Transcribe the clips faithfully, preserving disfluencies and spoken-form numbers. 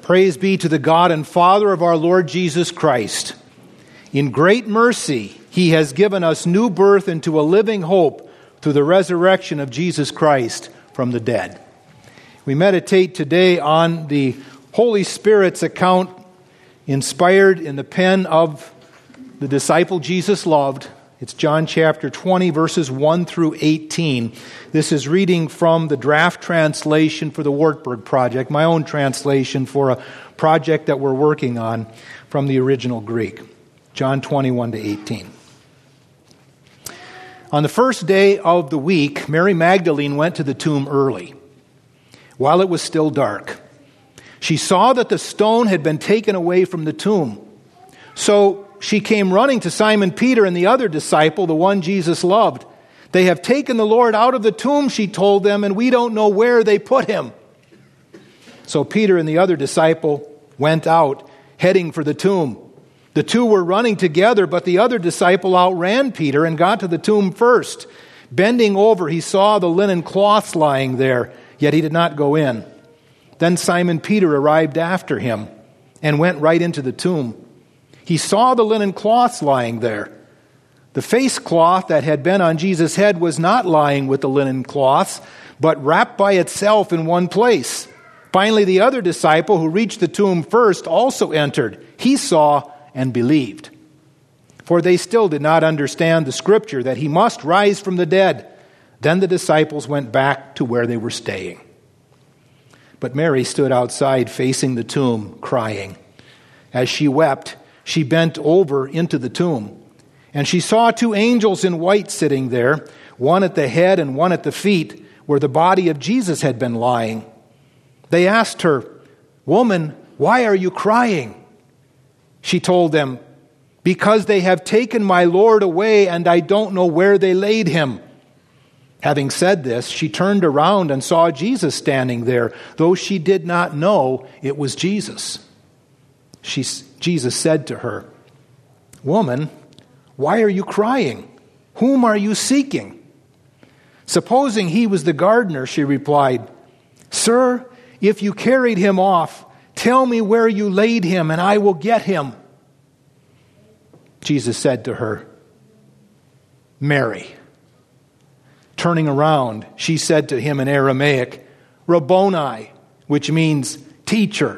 Praise be to the God and Father of our Lord Jesus Christ. In great mercy, He has given us new birth into a living hope through the resurrection of Jesus Christ from the dead. We meditate today on the Holy Spirit's account inspired in the pen of the disciple Jesus loved. It's John chapter twenty, verses one through eighteen. This is reading from the draft translation for the Wartburg Project, my own translation for a project that we're working on from the original Greek. John twenty, one to eighteen. On the first day of the week, Mary Magdalene went to the tomb early, while it was still dark. She saw that the stone had been taken away from the tomb. So she came running to Simon Peter and the other disciple, the one Jesus loved. "They have taken the Lord out of the tomb," she told them, "and we don't know where they put him." So Peter and the other disciple went out, heading for the tomb. The two were running together, but the other disciple outran Peter and got to the tomb first. Bending over, he saw the linen cloths lying there, yet he did not go in. Then Simon Peter arrived after him and went right into the tomb. He saw the linen cloths lying there. The face cloth that had been on Jesus' head was not lying with the linen cloths, but wrapped by itself in one place. Finally, the other disciple who reached the tomb first also entered. He saw and believed. For they still did not understand the scripture that he must rise from the dead. Then the disciples went back to where they were staying. But Mary stood outside facing the tomb, crying. As she wept, she bent over into the tomb, and she saw two angels in white sitting there, one at the head and one at the feet, where the body of Jesus had been lying. They asked her, "Woman, why are you crying?" She told them, "Because they have taken my Lord away, and I don't know where they laid him." Having said this, she turned around and saw Jesus standing there, though she did not know it was Jesus. She, Jesus said to her, "Woman, why are you crying? Whom are you seeking?" Supposing he was the gardener, she replied, "Sir, if you carried him off, tell me where you laid him, and I will get him." Jesus said to her, "Mary." Turning around, she said to him in Aramaic, "Rabboni," which means teacher.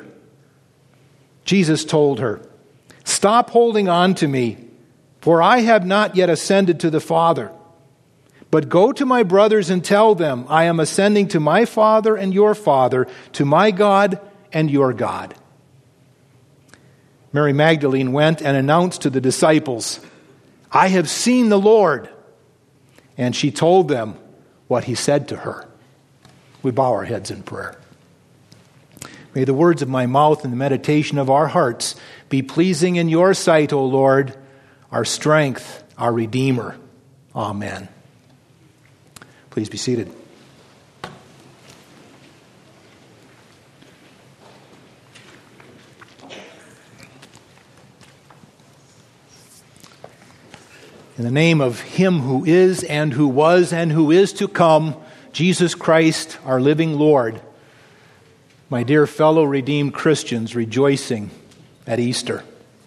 Jesus told her, "Stop holding on to me, for I have not yet ascended to the Father. But go to my brothers and tell them, I am ascending to my Father and your Father, to my God and your God." Mary Magdalene went and announced to the disciples, "I have seen the Lord." And she told them what he said to her. We bow our heads in prayer. May the words of my mouth and the meditation of our hearts be pleasing in your sight, O Lord, our strength, our Redeemer. Amen. Please be seated. In the name of Him who is and who was and who is to come, Jesus Christ, our living Lord, my dear fellow redeemed Christians rejoicing at Easter.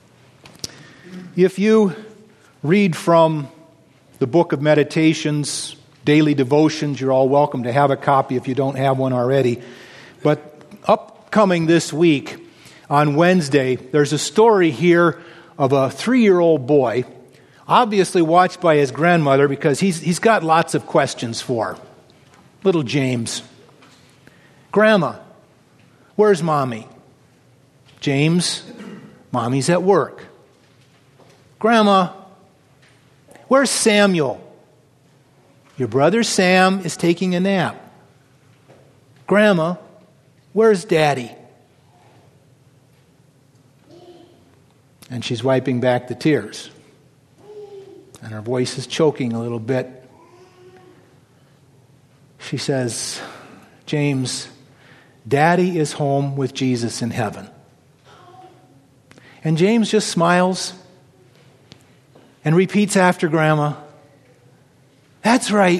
If you read from the book of Meditations, daily devotions, you're all welcome to have a copy if you don't have one already. But upcoming this week, on Wednesday, there's a story here of a three-year-old boy, obviously watched by his grandmother because he's he's got lots of questions for her. Little James. "Grandma, where's Mommy?" "James, Mommy's at work." "Grandma, where's Samuel?" "Your brother Sam is taking a nap." "Grandma, where's Daddy?" And she's wiping back the tears. And her voice is choking a little bit. She says, "James, Daddy is home with Jesus in heaven." And James just smiles and repeats after Grandma, "That's right.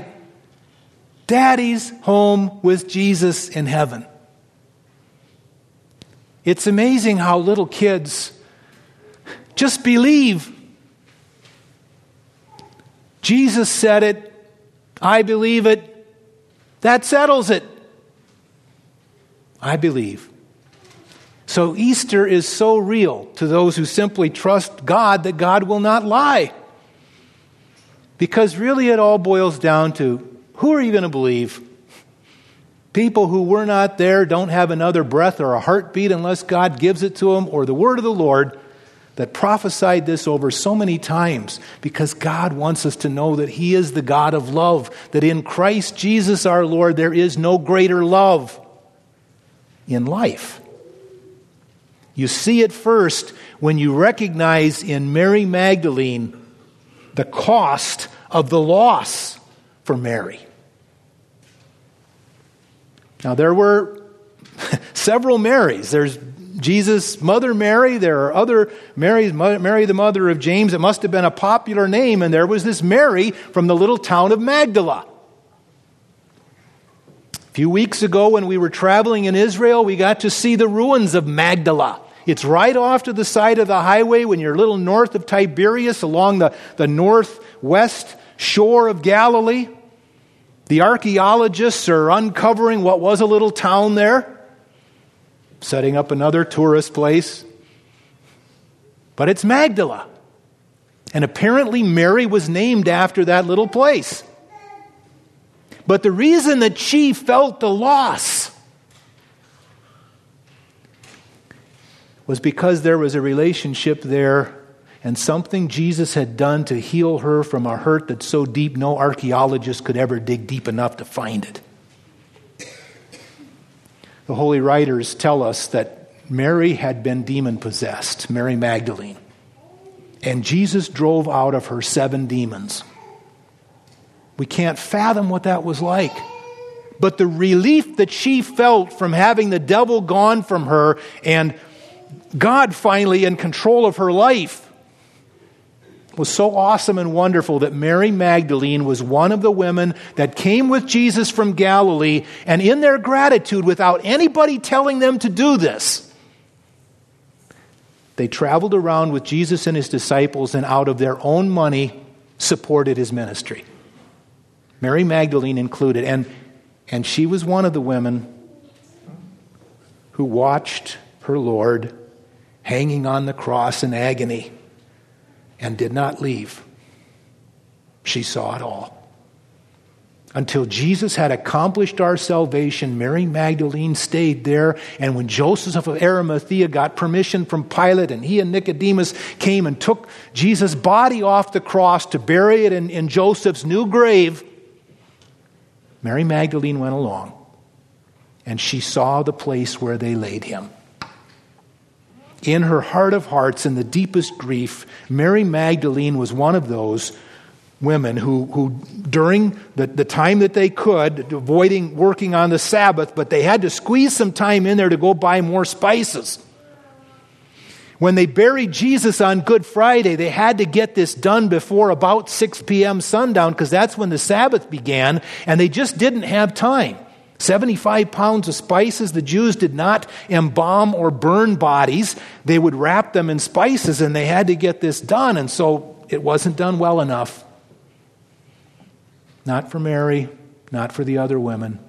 Daddy's home with Jesus in heaven." It's amazing how little kids just believe. Jesus said it. I believe it. That settles it. I believe. So Easter is so real to those who simply trust God that God will not lie. Because really it all boils down to, who are you going to believe? People who were not there, don't have another breath or a heartbeat unless God gives it to them, or the word of the Lord that prophesied this over so many times, because God wants us to know that He is the God of love, that in Christ Jesus our Lord there is no greater love in life. You see it first when you recognize in Mary Magdalene the cost of the loss for Mary. Now there were several Marys. There's Jesus' mother Mary. There are other Marys, Mary the mother of James. It must have been a popular name. And there was this Mary from the little town of Magdala. A few weeks ago when we were traveling in Israel, we got to see the ruins of Magdala. It's right off to the side of the highway when you're a little north of Tiberias along the, the northwest shore of Galilee. The archaeologists are uncovering what was a little town there, setting up another tourist place. But it's Magdala. And apparently Mary was named after that little place. But the reason that she felt the loss was because there was a relationship there and something Jesus had done to heal her from a hurt that's so deep no archaeologist could ever dig deep enough to find it. The holy writers tell us that Mary had been demon-possessed, Mary Magdalene. And Jesus drove out of her seven demons. We can't fathom what that was like. But the relief that she felt from having the devil gone from her and God finally in control of her life was so awesome and wonderful that Mary Magdalene was one of the women that came with Jesus from Galilee, and in their gratitude, without anybody telling them to do this, they traveled around with Jesus and his disciples and out of their own money supported his ministry. Mary Magdalene included. And, and she was one of the women who watched her Lord hanging on the cross in agony and did not leave. She saw it all. Until Jesus had accomplished our salvation, Mary Magdalene stayed there. And when Joseph of Arimathea got permission from Pilate and he and Nicodemus came and took Jesus' body off the cross to bury it in, in Joseph's new grave, Mary Magdalene went along and she saw the place where they laid him. In her heart of hearts, in the deepest grief, Mary Magdalene was one of those women who, who during the, the time that they could, avoiding working on the Sabbath, but they had to squeeze some time in there to go buy more spices. When they buried Jesus on Good Friday, they had to get this done before about six p.m. sundown, because that's when the Sabbath began, and they just didn't have time. seventy-five pounds of spices. The Jews did not embalm or burn bodies. They would wrap them in spices, and they had to get this done, and so it wasn't done well enough. Not for Mary, not for the other women.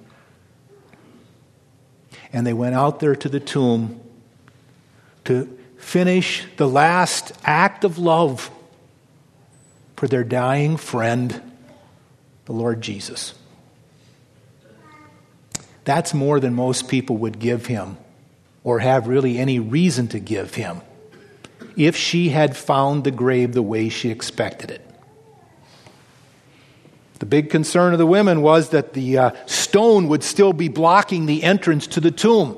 And they went out there to the tomb to finish the last act of love for their dying friend, the Lord Jesus. That's more than most people would give him or have really any reason to give him if she had found the grave the way she expected it. The big concern of the women was that the uh, stone would still be blocking the entrance to the tomb.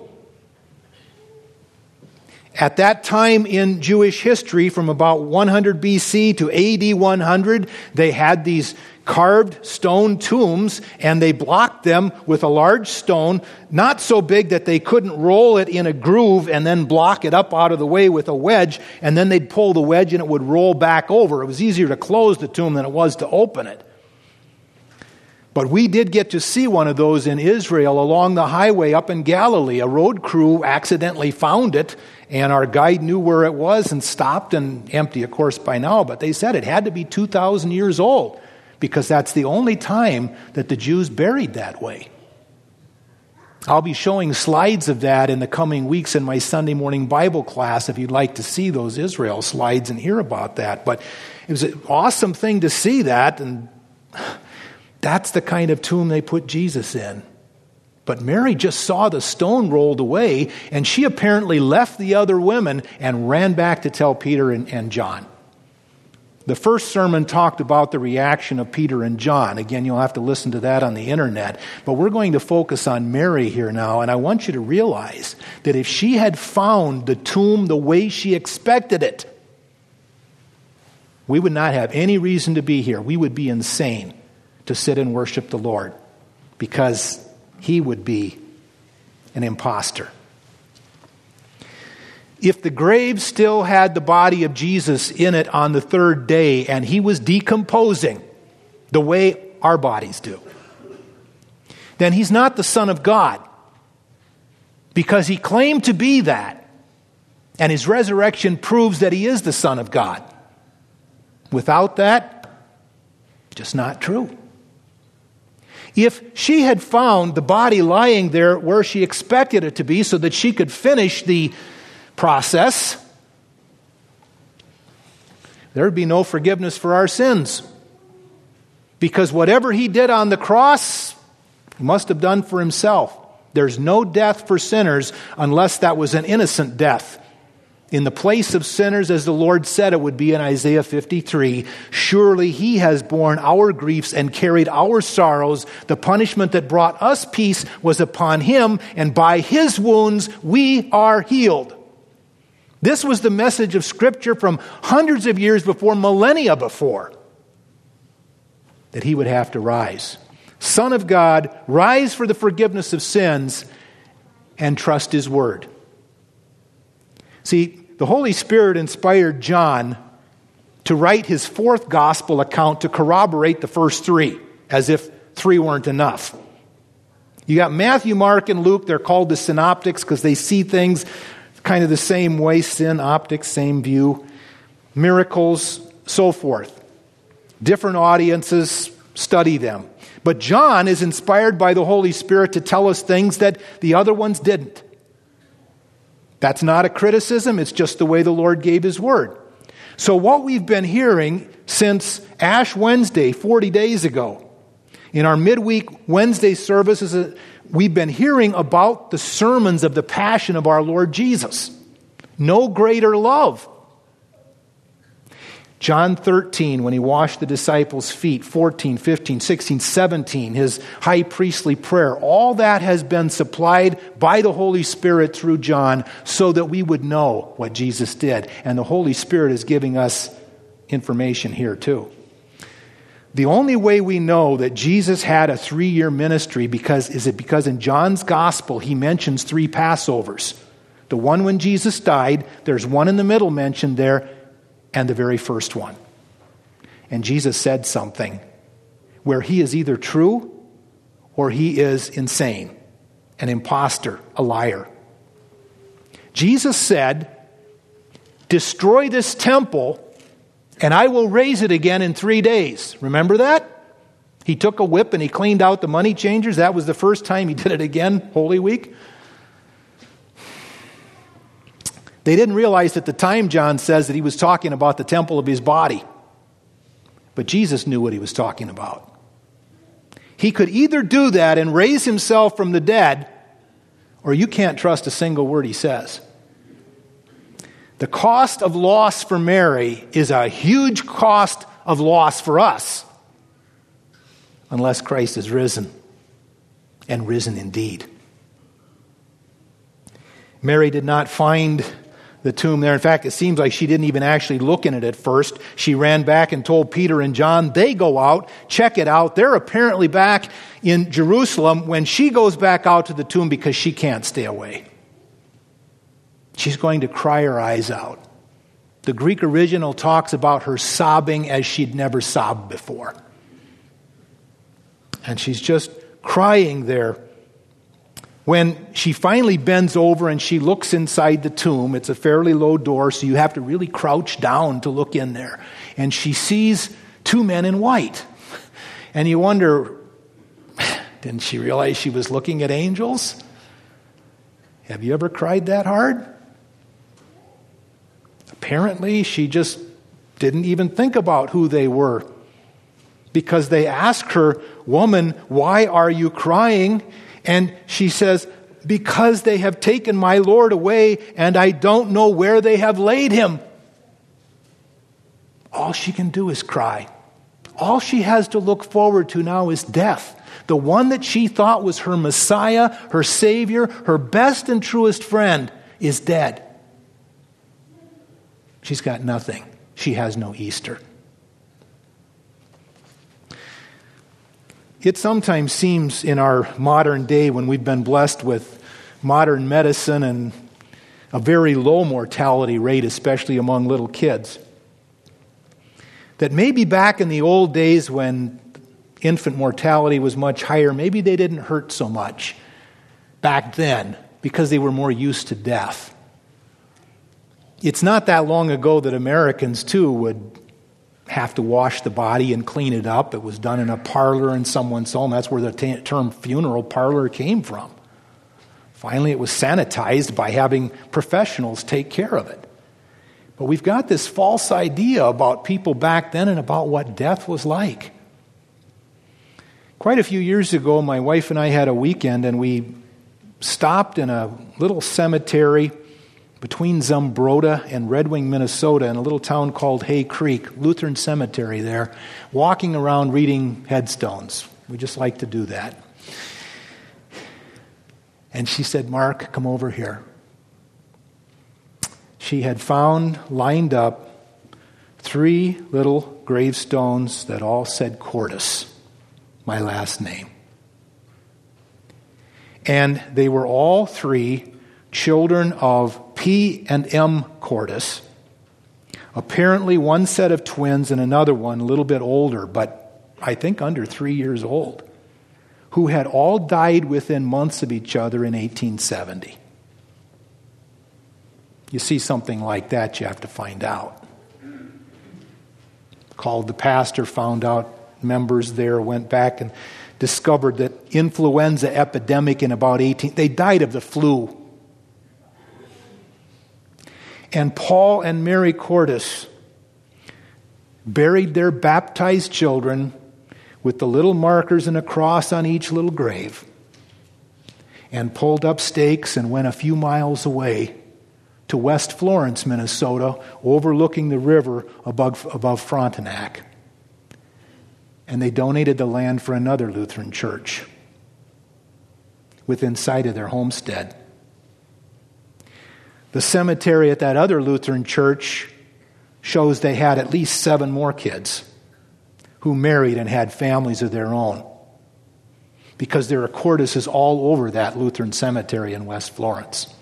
At that time in Jewish history, from about one hundred B C to A D one hundred, they had these carved stone tombs, and they blocked them with a large stone, not so big that they couldn't roll it in a groove and then block it up out of the way with a wedge, and then they'd pull the wedge and it would roll back over. It was easier to close the tomb than it was to open it. But we did get to see one of those in Israel along the highway up in Galilee. A road crew accidentally found it, and our guide knew where it was and stopped, and empty, of course, by now. But they said it had to be two thousand years old, because that's the only time that the Jews buried that way. I'll be showing slides of that in the coming weeks in my Sunday morning Bible class if you'd like to see those Israel slides and hear about that. But it was an awesome thing to see that, and that's the kind of tomb they put Jesus in. But Mary just saw the stone rolled away, and she apparently left the other women and ran back to tell Peter and, and John. The first sermon talked about the reaction of Peter and John. Again, you'll have to listen to that on the internet. But we're going to focus on Mary here now, and I want you to realize that if she had found the tomb the way she expected it, we would not have any reason to be here. We would be insane to sit and worship the Lord, because he would be an imposter. If the grave still had the body of Jesus in it on the third day and he was decomposing the way our bodies do, then he's not the Son of God, because he claimed to be that, and his resurrection proves that he is the Son of God. Without that, just not true. If she had found the body lying there where she expected it to be so that she could finish the process, there would be no forgiveness for our sins. Because whatever he did on the cross, he must have done for himself. There's no death for sinners unless that was an innocent death. In the place of sinners, as the Lord said it would be in Isaiah fifty-three, surely he has borne our griefs and carried our sorrows. The punishment that brought us peace was upon him, and by his wounds we are healed. This was the message of Scripture from hundreds of years before, millennia before, that he would have to rise. Son of God, rise for the forgiveness of sins and trust his word. See, the Holy Spirit inspired John to write his fourth gospel account to corroborate the first three, as if three weren't enough. You got Matthew, Mark, and Luke. They're called the synoptics because they see things kind of the same way, synoptics, same view, miracles, so forth. Different audiences study them. But John is inspired by the Holy Spirit to tell us things that the other ones didn't. That's not a criticism, it's just the way the Lord gave his word. So what we've been hearing since Ash Wednesday, forty days ago, in our midweek Wednesday services, we've been hearing about the sermons of the passion of our Lord Jesus. No greater love. John thirteen, when he washed the disciples' feet, fourteen, fifteen, sixteen, seventeen, his high priestly prayer, all that has been supplied by the Holy Spirit through John so that we would know what Jesus did. And the Holy Spirit is giving us information here too. The only way we know that Jesus had a three-year ministry because is it because in John's gospel he mentions three Passovers. The one when Jesus died, there's one in the middle mentioned there, and the very first one. And Jesus said something where he is either true or he is insane, an imposter, a liar. Jesus said, "Destroy this temple and I will raise it again in three days. Remember that? He took a whip and he cleaned out the money changers. That was the first time he did it again, Holy Week. They didn't realize at the time, John says, that he was talking about the temple of his body. But Jesus knew what he was talking about. He could either do that and raise himself from the dead, or you can't trust a single word he says. The cost of loss for Mary is a huge cost of loss for us, unless Christ is risen, and risen indeed. Mary did not find the tomb there. In fact, it seems like she didn't even actually look in it at first. She ran back and told Peter and John. They go out, check it out. They're apparently back in Jerusalem when she goes back out to the tomb because she can't stay away. She's going to cry her eyes out. The Greek original talks about her sobbing as she'd never sobbed before. And she's just crying there. When she finally bends over and she looks inside the tomb, it's a fairly low door, so you have to really crouch down to look in there. And she sees two men in white. And you wonder, didn't she realize she was looking at angels? Have you ever cried that hard? Apparently, she just didn't even think about who they were. Because they ask her, "Woman, why are you crying?" And she says, "Because they have taken my Lord away, and I don't know where they have laid him." All she can do is cry. All she has to look forward to now is death. The one that she thought was her Messiah, her Savior, her best and truest friend, is dead. She's got nothing. She has no Easter. It sometimes seems in our modern day, when we've been blessed with modern medicine and a very low mortality rate, especially among little kids, that maybe back in the old days when infant mortality was much higher, maybe they didn't hurt so much back then because they were more used to death. It's not that long ago that Americans, too, would have to wash the body and clean it up. It was done in a parlor in someone's home. That's where the t- term funeral parlor came from. Finally, it was sanitized by having professionals take care of it. But we've got this false idea about people back then and about what death was like. Quite a few years ago, my wife and I had a weekend, and we stopped in a little cemetery between Zumbrota and Red Wing, Minnesota, in a little town called Hay Creek, Lutheran cemetery there, walking around reading headstones. We just like to do that. And she said, "Mark, come over here." She had found, lined up, three little gravestones that all said Cordis, my last name. And they were all three children of P and M Cordis. Apparently one set of twins and another one a little bit older, but I think under three years old, who had all died within months of each other in eighteen seventy. You see something like that, you have to find out. Called the pastor, found out members there, went back and discovered that influenza epidemic in about eighteen, they died of the flu. And Paul and Mary Cordis buried their baptized children with the little markers and a cross on each little grave, and pulled up stakes and went a few miles away to West Florence, Minnesota, overlooking the river above, above Frontenac. And they donated the land for another Lutheran church within sight of their homestead. The cemetery at that other Lutheran church shows they had at least seven more kids who married and had families of their own, because there are Cordises all over that Lutheran cemetery in West Florence.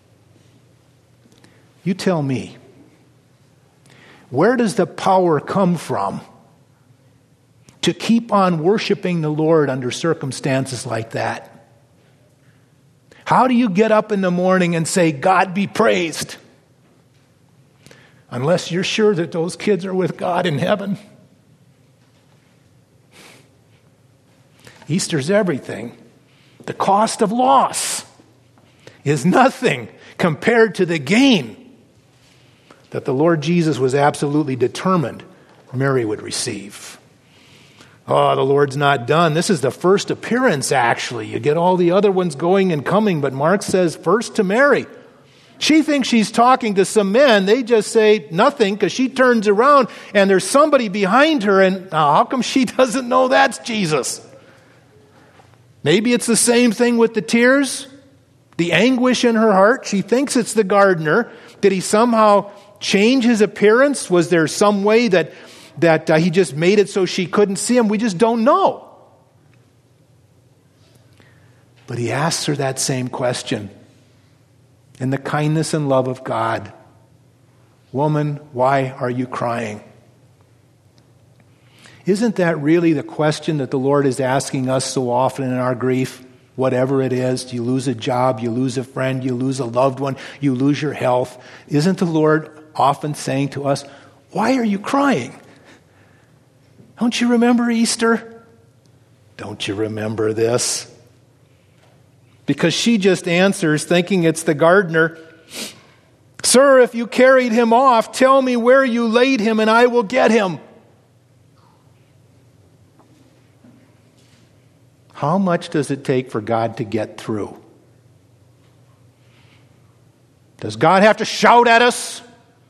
You tell me, where does the power come from to keep on worshiping the Lord under circumstances like that? How do you get up in the morning and say, "God be praised," unless you're sure that those kids are with God in heaven? Easter's everything. The cost of loss is nothing compared to the gain that the Lord Jesus was absolutely determined Mary would receive. Oh, the Lord's not done. This is the first appearance, actually. You get all the other ones going and coming, but Mark says first to Mary. She thinks she's talking to some men. They just say nothing because she turns around and there's somebody behind her, and oh, how come she doesn't know that's Jesus? Maybe it's the same thing with the tears, the anguish in her heart. She thinks it's the gardener. Did he somehow change his appearance? Was there some way that that uh, he just made it so she couldn't see him? We just don't know. But he asks her that same question in the kindness and love of God. "Woman, why are you crying?" Isn't that really the question that the Lord is asking us so often in our grief? Whatever it is, you lose a job, you lose a friend, you lose a loved one, you lose your health. Isn't the Lord often saying to us, why are you crying? Don't you remember Easter? Don't you remember this? Because she just answers, thinking it's the gardener, Sir, if you carried him off, tell me where you laid him and I will get him. How much does it take for God to get through? Does God have to shout at us?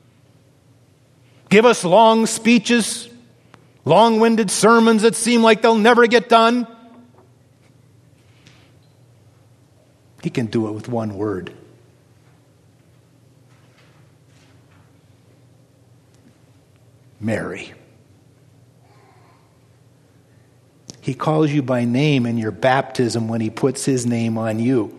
Give us long speeches? Long-winded sermons that seem like they'll never get done? He can do it with one word. Mary. He calls you by name in your baptism when he puts his name on you.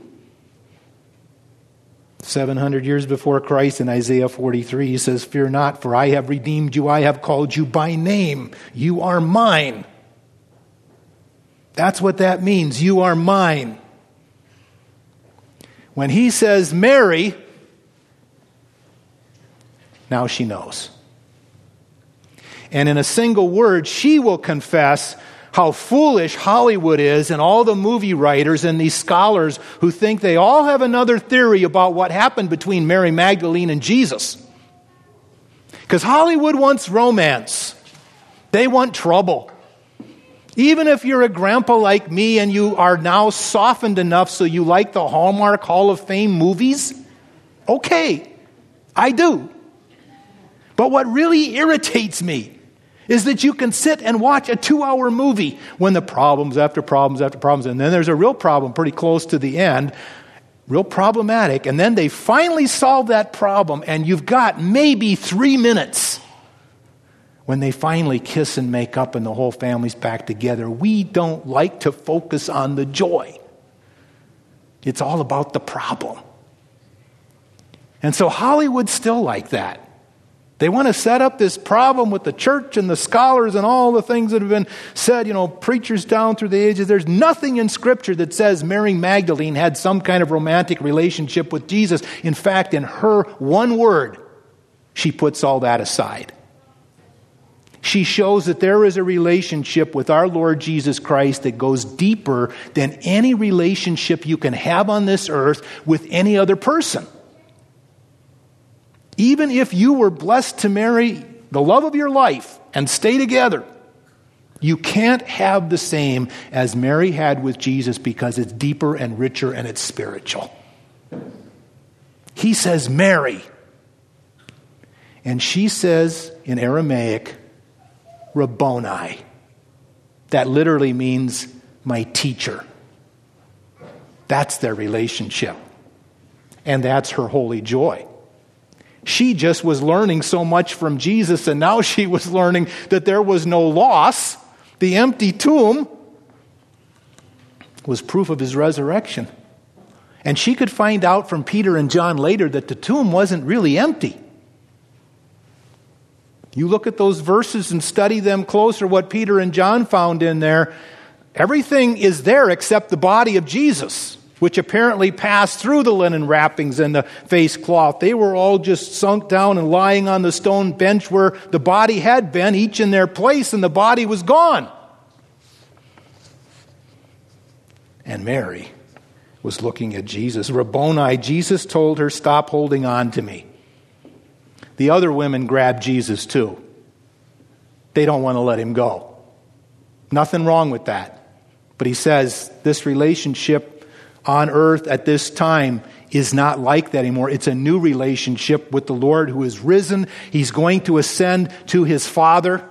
seven hundred years before Christ in Isaiah forty-three, he says, Fear not, for I have redeemed you. I have called you by name. You are mine. That's what that means. You are mine. When he says Mary, now she knows. And in a single word, she will confess how foolish Hollywood is and all the movie writers and these scholars who think they all have another theory about what happened between Mary Magdalene and Jesus. Because Hollywood wants romance. They want trouble. Even if you're a grandpa like me and you are now softened enough so you like the Hallmark Hall of Fame movies, okay, I do. But what really irritates me is that you can sit and watch a two-hour movie when the problems after problems after problems, and then there's a real problem pretty close to the end, real problematic, and then they finally solve that problem, and you've got maybe three minutes when they finally kiss and make up and the whole family's back together. We don't like to focus on the joy. It's all about the problem. And so Hollywood's still like that. They want to set up this problem with the church and the scholars and all the things that have been said, you know, preachers down through the ages. There's nothing in Scripture that says Mary Magdalene had some kind of romantic relationship with Jesus. In fact, in her one word, she puts all that aside. She shows that there is a relationship with our Lord Jesus Christ that goes deeper than any relationship you can have on this earth with any other person. Even if you were blessed to marry the love of your life and stay together, you can't have the same as Mary had with Jesus because it's deeper and richer and it's spiritual. He says, Mary. And she says in Aramaic, Rabboni. That literally means my teacher. That's their relationship. And that's her holy joy. She just was learning so much from Jesus, and now she was learning that there was no loss. The empty tomb was proof of his resurrection. And she could find out from Peter and John later that the tomb wasn't really empty. You look at those verses and study them closer, what Peter and John found in there. Everything is there except the body of Jesus, which apparently passed through the linen wrappings and the face cloth. They were all just sunk down and lying on the stone bench where the body had been, each in their place, and the body was gone. And Mary was looking at Jesus. Rabboni, Jesus told her, stop holding on to me. The other women grabbed Jesus too. They don't want to let him go. Nothing wrong with that. But he says this relationship on earth at this time is not like that anymore. It's a new relationship with the Lord who is risen. He's going to ascend to his Father.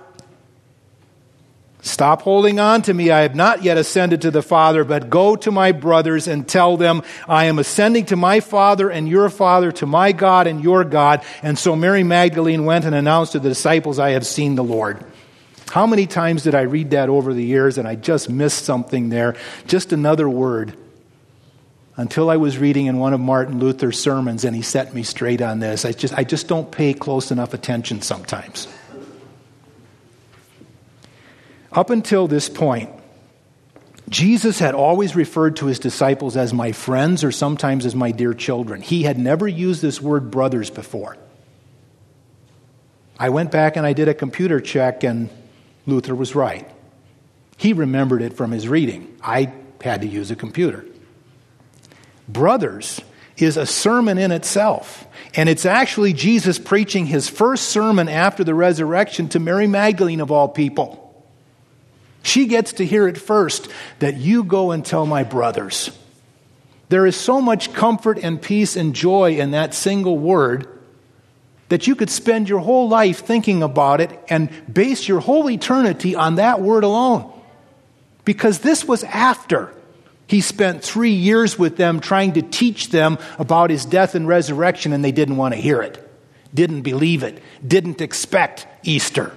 Stop holding on to me. I have not yet ascended to the Father, but go to my brothers and tell them, I am ascending to my Father and your Father, to my God and your God. And so Mary Magdalene went and announced to the disciples, I have seen the Lord. How many times did I read that over the years and I just missed something there? Just another word. Until I was reading in one of Martin Luther's sermons and he set me straight on this. I just, I just don't pay close enough attention sometimes. Up until this point, Jesus had always referred to his disciples as my friends or sometimes as my dear children. He had never used this word brothers before. I went back and I did a computer check, and Luther was right. He remembered it from his reading. I had to use a computer. Brothers is a sermon in itself. And it's actually Jesus preaching his first sermon after the resurrection to Mary Magdalene, of all people. She gets to hear it first, that you go and tell my brothers. There is so much comfort and peace and joy in that single word that you could spend your whole life thinking about it and base your whole eternity on that word alone. Because this was after he spent three years with them trying to teach them about his death and resurrection, and they didn't want to hear it, didn't believe it, didn't expect Easter.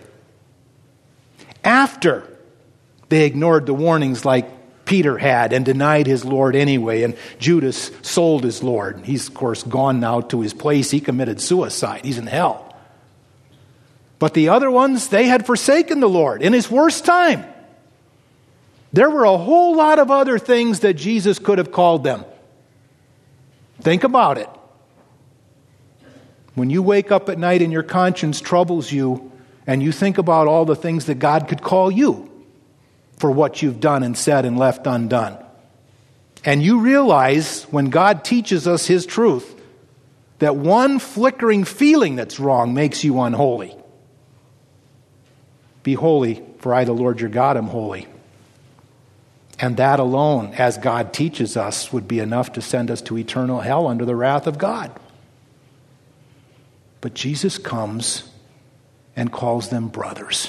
After they ignored the warnings like Peter had and denied his Lord anyway, and Judas sold his Lord. He's, of course, gone now to his place. He committed suicide. He's in hell. But the other ones, they had forsaken the Lord in his worst time. There were a whole lot of other things that Jesus could have called them. Think about it. When you wake up at night and your conscience troubles you, and you think about all the things that God could call you for what you've done and said and left undone, and you realize when God teaches us his truth that one flickering feeling that's wrong makes you unholy. Be holy, for I, the Lord your God, am holy. And that alone, as God teaches us, would be enough to send us to eternal hell under the wrath of God. But Jesus comes and calls them brothers.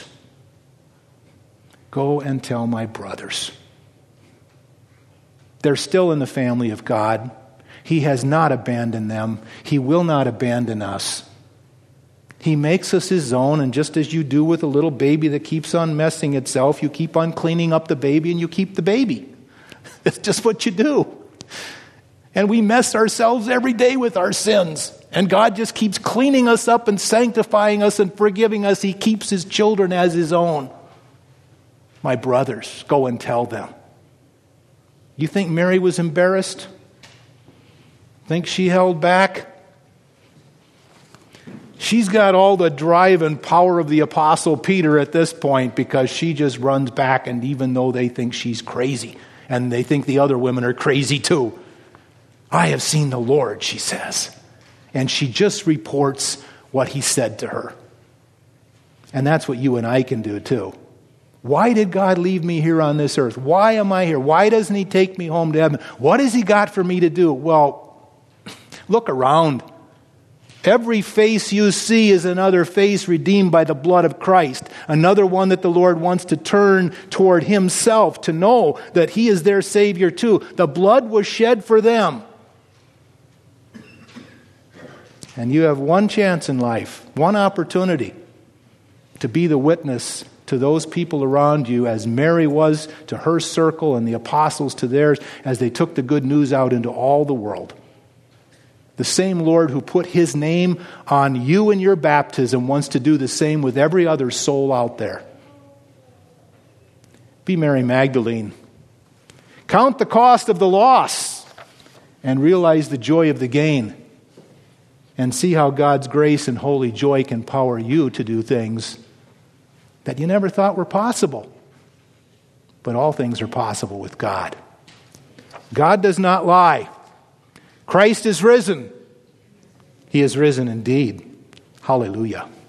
Go and tell my brothers. They're still in the family of God. He has not abandoned them. He will not abandon us. He makes us his own, and just as you do with a little baby that keeps on messing itself, you keep on cleaning up the baby and you keep the baby. It's just what you do. And we mess ourselves every day with our sins. And God just keeps cleaning us up and sanctifying us and forgiving us. He keeps his children as his own. My brothers, go and tell them. You think Mary was embarrassed? Think she held back? She's got all the drive and power of the Apostle Peter at this point, because she just runs back, and even though they think she's crazy, and they think the other women are crazy too, I have seen the Lord, she says. And she just reports what he said to her. And that's what you and I can do too. Why did God leave me here on this earth? Why am I here? Why doesn't he take me home to heaven? What has he got for me to do? Well, look around. Every face you see is another face redeemed by the blood of Christ. Another one that the Lord wants to turn toward himself, to know that he is their Savior too. The blood was shed for them. And you have one chance in life, one opportunity to be the witness to those people around you, as Mary was to her circle and the apostles to theirs, as they took the good news out into all the world. The same Lord who put his name on you in your baptism wants to do the same with every other soul out there. Be Mary Magdalene. Count the cost of the loss and realize the joy of the gain. And see how God's grace and holy joy can power you to do things that you never thought were possible. But all things are possible with God. God does not lie. Christ is risen. He is risen indeed. Hallelujah.